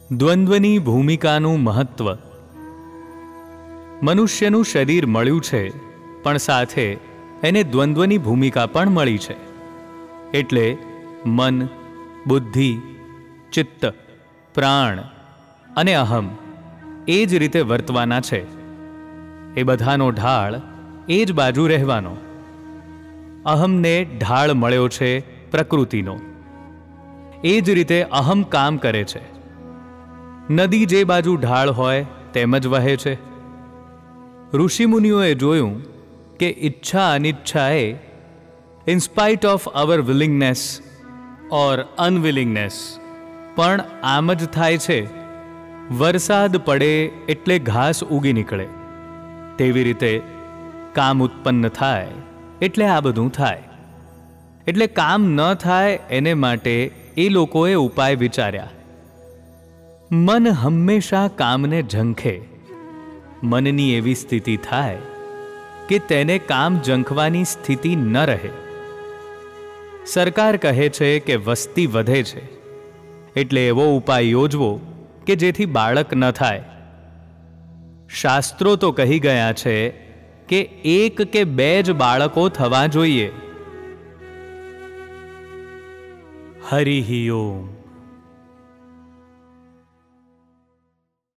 દ્વંદ્વની ભૂમિકાનું મહત્વ. મનુષ્યનું શરીર મળ્યું છે, પણ સાથે એને દ્વંદ્વની ભૂમિકા પણ મળી છે. એટલે મન, બુદ્ધિ, ચિત્ત, પ્રાણ અને અહમ એ જ રીતે વર્તવાના છે. એ બધાનો ઢાળ એ જ બાજુ રહેવાનો. અહમને ઢાળ મળ્યો છે પ્રકૃતિનો. એ જ રીતે અહમ કામ કરે છે. નદી જે બાજુ ઢાળ હોય તેમ જ વહે છે. ઋષિમુનિઓએ જોયું કે ઈચ્છા અનિચ્છાએ, in spite of our willingness or unwillingness, પણ આમ જ થાય છે. વરસાદ પડે એટલે ઘાસ ઉગી નીકળે, તેવી રીતે કામ ઉત્પન્ન થાય એટલે આ બધું થાય. એટલે કામ ન થાય એને માટે એ લોકોએ ઉપાય વિચાર્યા. મન હંમેશા કામને ઝંખે. મનની એવી સ્થિતિ થાય કે તેને કામ ઝંખવાની સ્થિતિ ન રહે. સરકાર કહે છે કે વસ્તી વધે છે, એટલે એવો ઉપાય યોજવો કે જેથી બાળક ન થાય. શાસ્ત્રો તો કહી ગયા છે કે 1 કે 2 જ બાળકો થવા જોઈએ. હરિ ઓમ.